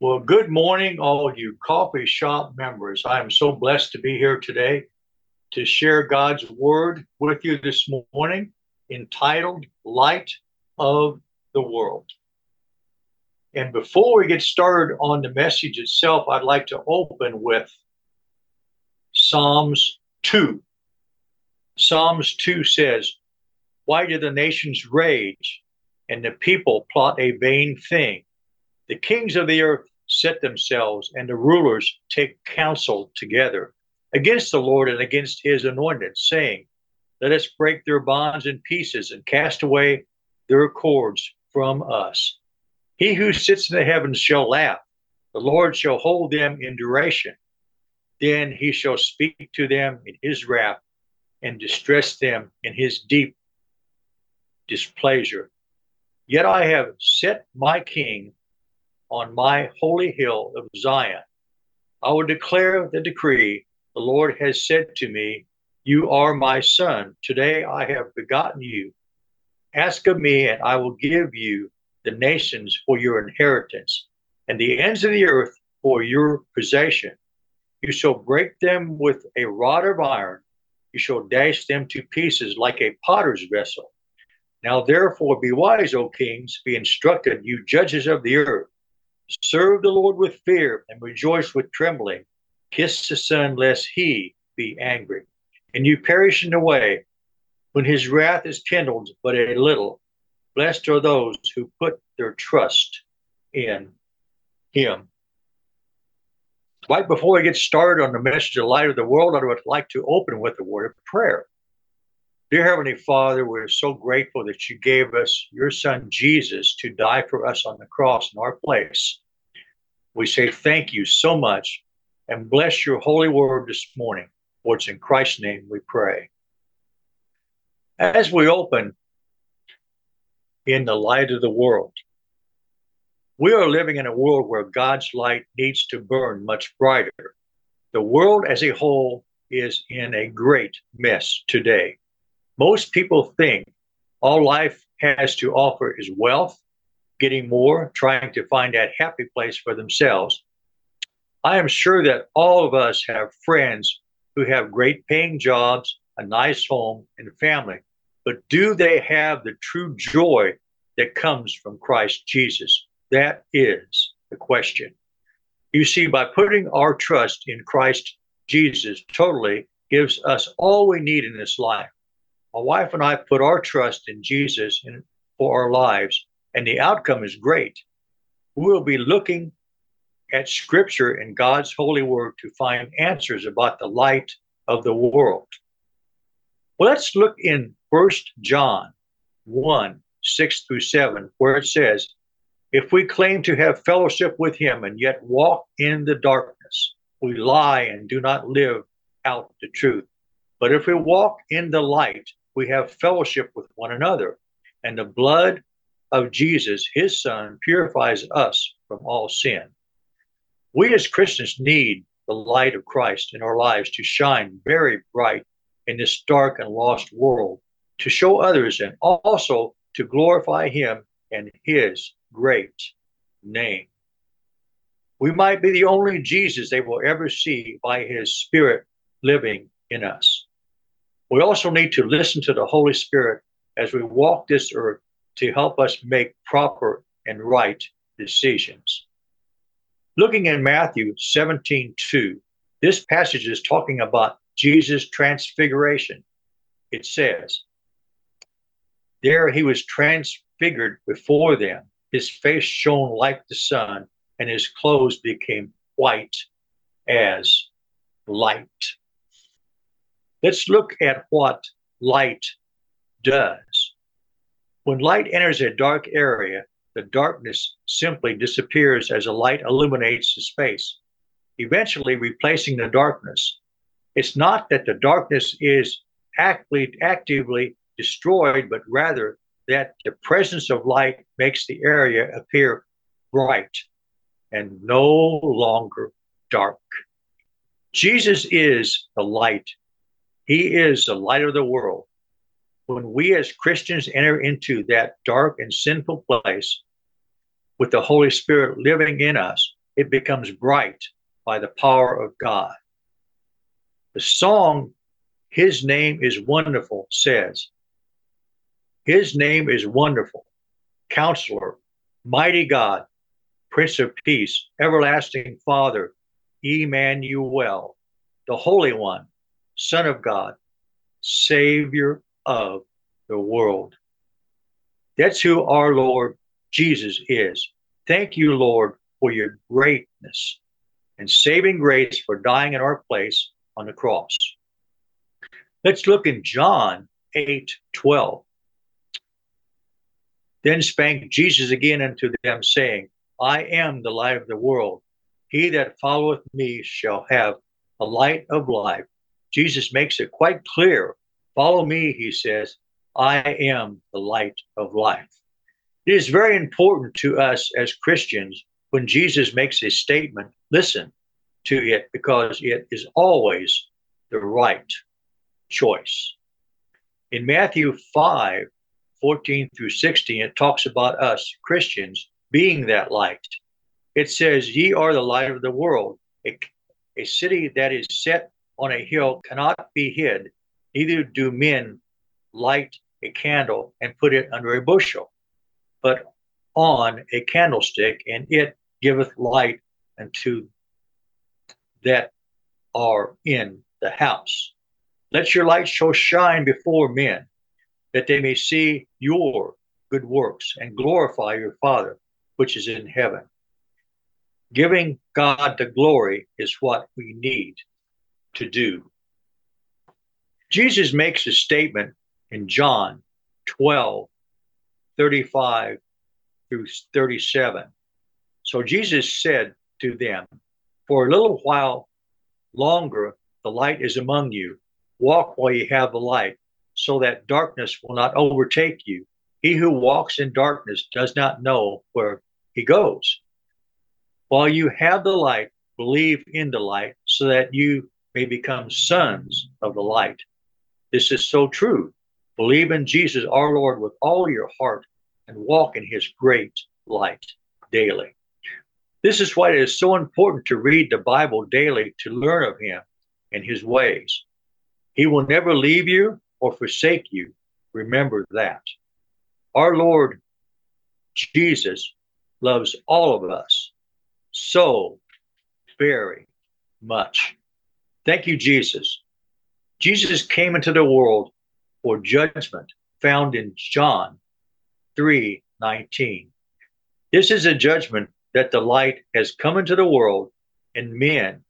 Well, good morning, all you coffee shop members. I am so blessed to be here today to share God's word with you this morning, entitled Light of the World. And before we get started on the message itself, I'd like to open with Psalms 2. Psalms 2 says, "Why do the nations rage and the people plot a vain thing? The kings of the earth set themselves, and the rulers take counsel together against the Lord and against his anointed, saying, Let us break their bonds in pieces and cast away their cords from us. He who sits in the heavens shall laugh. The Lord shall hold them in duration. Then he shall speak to them in his wrath and distress them in his deep displeasure. Yet I have set my king on my holy hill of Zion. I will declare the decree. The Lord has said to me, You are my son. Today I have begotten you. Ask of me, and I will give you the nations for your inheritance, and the ends of the earth for your possession. You shall break them with a rod of iron. You shall dash them to pieces like a potter's vessel. Now therefore be wise, O kings, be instructed, you judges of the earth. Serve the Lord with fear and rejoice with trembling. Kiss the Son, lest he be angry, and you perish in the way when his wrath is kindled but a little. Blessed are those who put their trust in him." Right before we get started on the message of the light of the world, I would like to open with a word of prayer. Dear Heavenly Father, we're so grateful that you gave us your son Jesus to die for us on the cross in our place. We say thank you so much and bless your holy word this morning. For it's in Christ's name we pray. As we open in the light of the world, we are living in a world where God's light needs to burn much brighter. The world as a whole is in a great mess today. Most people think all life has to offer is wealth, getting more, trying to find that happy place for themselves. I am sure that all of us have friends who have great paying jobs, a nice home, and family. But do they have the true joy that comes from Christ Jesus? That is the question. You see, by putting our trust in Christ Jesus totally gives us all we need in this life. My wife and I put our trust in Jesus for our lives, and the outcome is great. We will be looking at Scripture and God's holy word to find answers about the light of the world. Well, let's look in 1 John 1, 6 through 7, where it says, "If we claim to have fellowship with him and yet walk in the darkness, we lie and do not live out the truth. But if we walk in the light, we have fellowship with one another, and the blood of Jesus, his son, purifies us from all sin." We as Christians need the light of Christ in our lives to shine very bright in this dark and lost world, to show others and also to glorify him and his great name. We might be the only Jesus they will ever see by his Spirit living in us. We also need to listen to the Holy Spirit as we walk this earth to help us make proper and right decisions. Looking in Matthew 17:2, this passage is talking about Jesus' transfiguration. It says, "There he was transfigured before them. His face shone like the sun, and his clothes became white as light." Let's look at what light does. When light enters a dark area, the darkness simply disappears as a light illuminates the space, eventually replacing the darkness. It's not that the darkness is actively destroyed, but rather that the presence of light makes the area appear bright and no longer dark. Jesus is the light. He is the light of the world. When we as Christians enter into that dark and sinful place with the Holy Spirit living in us, it becomes bright by the power of God. The song, His Name is Wonderful, says, His name is wonderful, Counselor, Mighty God, Prince of Peace, Everlasting Father, Emmanuel, the Holy One, Son of God, Savior of the world. That's who our Lord Jesus is. Thank you, Lord, for your greatness and saving grace for dying in our place on the cross. Let's look in John 8:12. Then spake Jesus again unto them, saying, I am the light of the world. He that followeth me shall have the light of life. Jesus makes it quite clear. Follow me, he says. I am the light of life. It is very important to us as Christians when Jesus makes a statement, listen to it because it is always the right choice. In Matthew 5:14-16, it talks about us Christians being that light. It says, Ye are the light of the world. A city that is set on a hill cannot be hid, neither do men light a candle and put it under a bushel, but on a candlestick, and it giveth light unto that are in the house. Let your light so shine before men, that they may see your good works and glorify your Father, which is in heaven. Giving God the glory is what we need to do. Jesus makes a statement in John 12:35-37. So Jesus said to them, For a little while longer the light is among you. Walk while you have the light, so that darkness will not overtake you. He who walks in darkness does not know where he goes. While you have the light, believe in the light, so that you may become sons of the light. This is so true. Believe in Jesus our Lord with all your heart and walk in his great light daily. This is why it is so important to read the Bible daily to learn of him and his ways. He will never leave you or forsake you. Remember that. Our Lord Jesus loves all of us so very much. Thank you, Jesus. Jesus came into the world for judgment, found in John 3:19. This is a judgment that the light has come into the world, and men,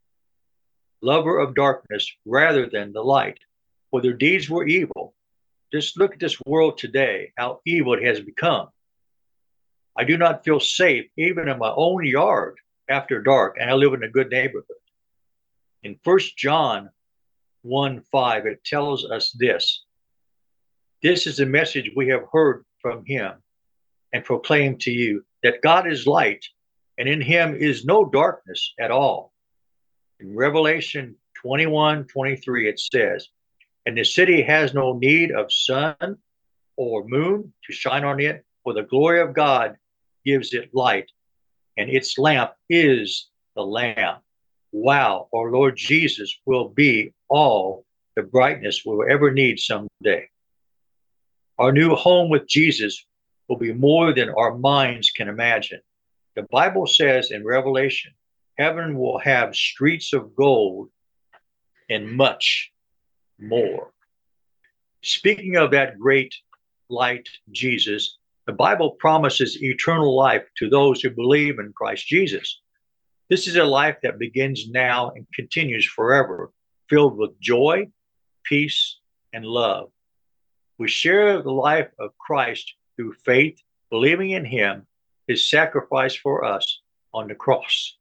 lover of darkness rather than the light, for their deeds were evil. Just look at this world today, how evil it has become. I do not feel safe even in my own yard after dark, and I live in a good neighborhood. In 1 John 1:5, it tells us this. This is the message we have heard from him and proclaimed to you, that God is light, and in him is no darkness at all. In Revelation 21:23, it says, And the city has no need of sun or moon to shine on it, for the glory of God gives it light, and its lamp is the Lamb. Wow, our Lord Jesus will be all the brightness we will ever need someday. Our new home with Jesus will be more than our minds can imagine. The Bible says in Revelation, heaven will have streets of gold and much more. Speaking of that great light, Jesus, the Bible promises eternal life to those who believe in Christ Jesus. This is a life that begins now and continues forever, filled with joy, peace, and love. We share the life of Christ through faith, believing in him, his sacrifice for us on the cross.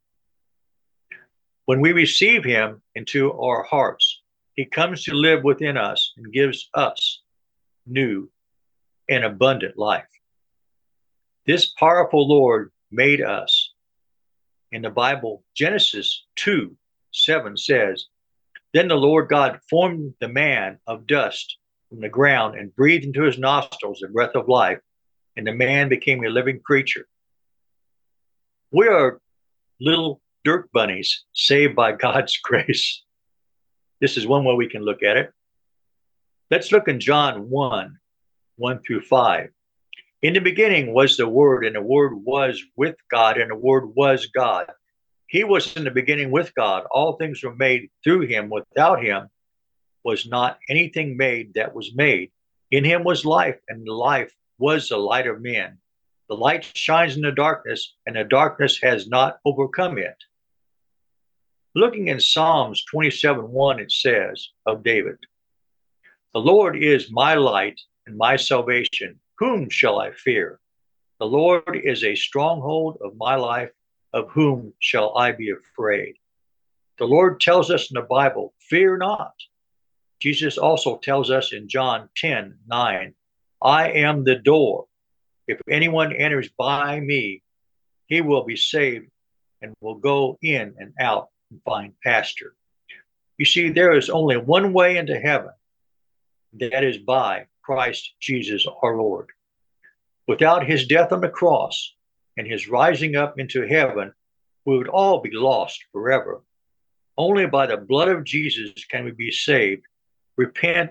When we receive him into our hearts, he comes to live within us and gives us new and abundant life. This powerful Lord made us. In the Bible, Genesis 2:7 says, Then the Lord God formed the man of dust from the ground and breathed into his nostrils the breath of life, and the man became a living creature. We are little dirt bunnies saved by God's grace. This is one way we can look at it. Let's look in John 1 through 5. In the beginning was the Word, and the Word was with God, and the Word was God. He was in the beginning with God. All things were made through him. Without him was not anything made that was made. In him was life, and the life was the light of men. The light shines in the darkness, and the darkness has not overcome it. Looking in Psalms 27:1, it says of David, "The Lord is my light and my salvation. Whom shall I fear? The Lord is a stronghold of my life. Of whom shall I be afraid?" The Lord tells us in the Bible, fear not. Jesus also tells us in John 10:9, "I am the door. If anyone enters by me, he will be saved and will go in and out and find pasture." You see, there is only one way into heaven. That is by Christ Jesus our Lord. Without his death on the cross and his rising up into heaven, we would all be lost forever. Only by the blood of Jesus can we be saved. Repent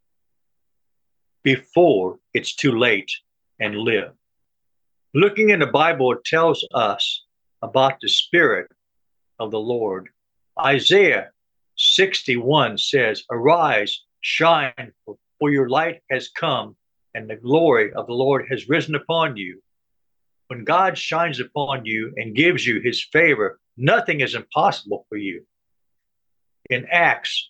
before it's too late and live. Looking in the Bible, it tells us about the Spirit of the Lord. Isaiah 61 says, "Arise, shine, for your light has come, and the glory of the Lord has risen upon you." When God shines upon you and gives you his favor, nothing is impossible for you. In Acts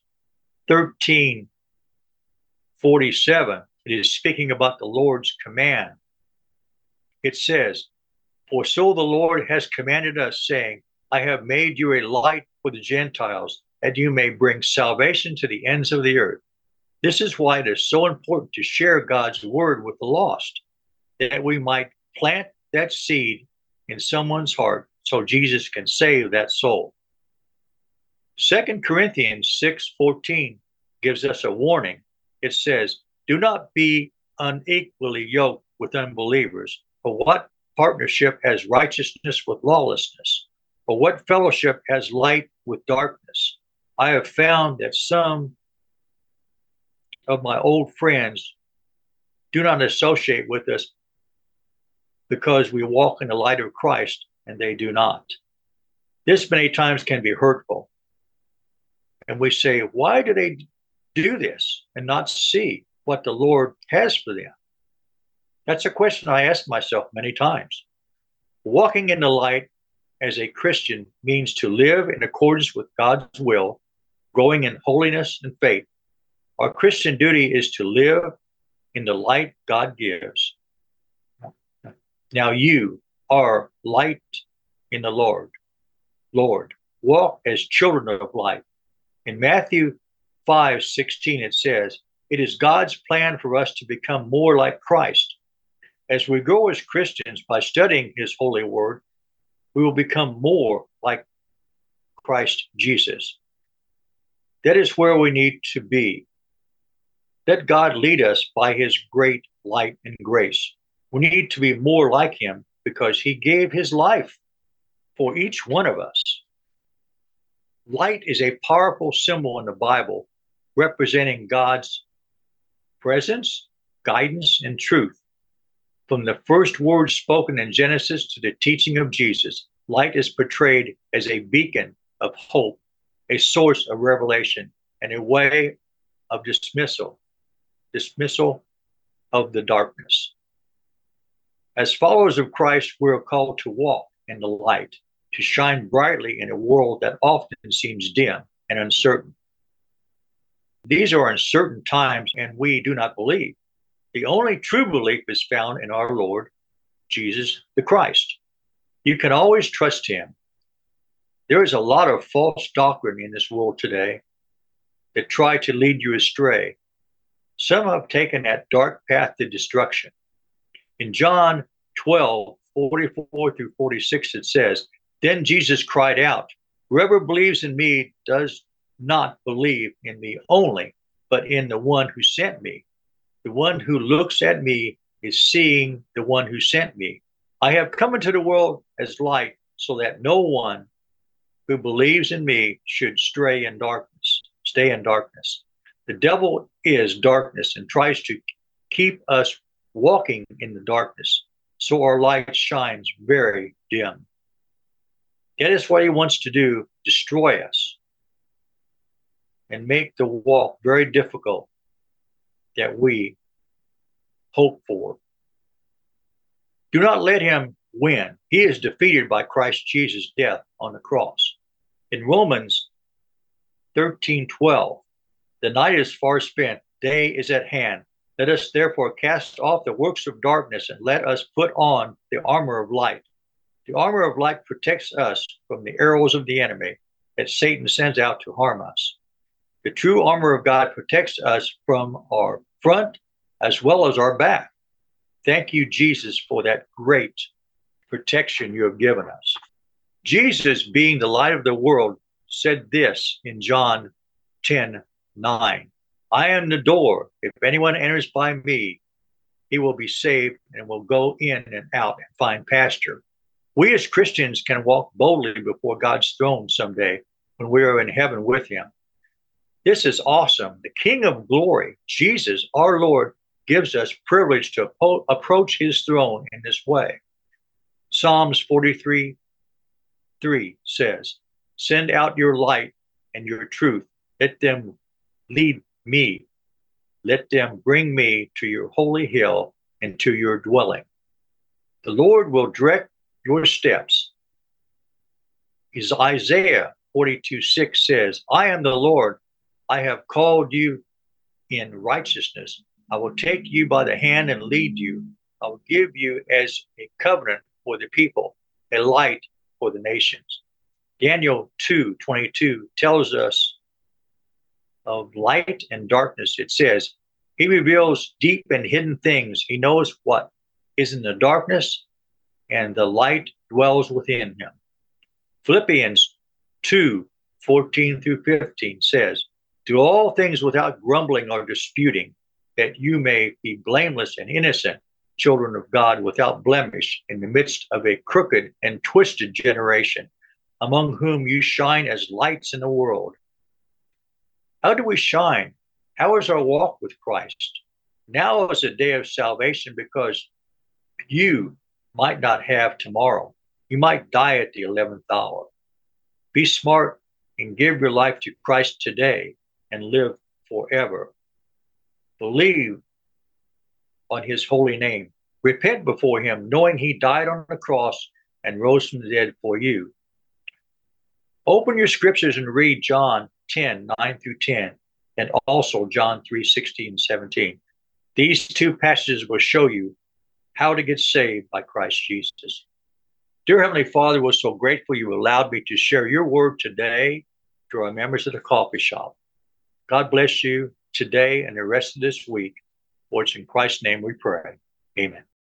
13:47, it is speaking about the Lord's command. It says, "For so the Lord has commanded us, saying, I have made you a light for the Gentiles, that you may bring salvation to the ends of the earth." This is why it is so important to share God's word with the lost, that we might plant that seed in someone's heart so Jesus can save that soul. 2 Corinthians 6:14 gives us a warning. It says, "Do not be unequally yoked with unbelievers. For what partnership has righteousness with lawlessness? Or what fellowship has light with darkness? I have found that some of my old friends do not associate with us because we walk in the light of Christ, and they do not." This many times can be hurtful. And we say, why do they do this and not see what the Lord has for them? That's a question I ask myself many times. Walking in the light as a Christian means to live in accordance with God's will, growing in holiness and faith. Our Christian duty is to live in the light God gives. Now you are light in the Lord. Walk as children of light. In Matthew 5:16, it says, "It is God's plan for us to become more like Christ." As we grow as Christians by studying his holy word, we will become more like Christ Jesus. That is where we need to be. Let God lead us by his great light and grace. We need to be more like him because he gave his life for each one of us. Light is a powerful symbol in the Bible representing God's presence, guidance, and truth. From the first words spoken in Genesis to the teaching of Jesus, light is portrayed as a beacon of hope, a source of revelation, and a way of dismissal of the darkness. As followers of Christ, we are called to walk in the light, to shine brightly in a world that often seems dim and uncertain. These are uncertain times, and we do not believe. The only true belief is found in our Lord Jesus the Christ. You can always trust him. There is a lot of false doctrine in this world today that try to lead you astray. Some have taken that dark path to destruction. In John 12:44-46, it says, "Then Jesus cried out, 'Whoever believes in me does not believe in me only, but in the one who sent me. The one who looks at me is seeing the one who sent me. I have come into the world as light, so that no one who believes in me should stay in darkness. The devil is darkness and tries to keep us walking in the darkness, so our light shines very dim. That is what he wants to do, destroy us and make the walk very difficult that we hope for. Do not let him win. He is defeated by Christ Jesus' death on the cross. In Romans 13:12, the night is far spent, day is at hand. Let us therefore cast off the works of darkness and let us put on the armor of light. The armor of light protects us from the arrows of the enemy that Satan sends out to harm us. The true armor of God protects us from our front as well as our back. Thank you, Jesus, for that great protection you have given us. Jesus, being the light of the world, said this in John 10:9. I am the door. If anyone enters by me, he will be saved and will go in and out and find pasture. We as Christians can walk boldly before God's throne someday when we are in heaven with him. This is awesome. The King of Glory, Jesus, our Lord, gives us privilege to approach his throne in this way. Psalms 43:3 says, send out your light and your truth. Let them lead me. Let them bring me to your holy hill and to your dwelling. The Lord will direct your steps. Isaiah 42:6 says, I am the Lord. I have called you in righteousness. I will take you by the hand and lead you. I will give you as a covenant for the people, a light for the nations. Daniel 2:22 tells us of light and darkness. It says, he reveals deep and hidden things. He knows what is in the darkness, and the light dwells within him. Philippians 2:14-15 says, do all things without grumbling or disputing, that you may be blameless and innocent, children of God without blemish, in the midst of a crooked and twisted generation, among whom you shine as lights in the world. How do we shine? How is our walk with Christ? Now is a day of salvation because you might not have tomorrow. You might die at the 11th hour. Be smart and give your life to Christ today and live forever. Believe on his holy name. Repent before him, knowing he died on the cross and rose from the dead for you. Open your scriptures and read John 10:9-10, and also John 3:16-17. These two passages will show you how to get saved by Christ Jesus. Dear Heavenly Father, we're so grateful you allowed me to share your word today to our members of the coffee shop. God bless you today and the rest of this week. For it's in Christ's name we pray. Amen.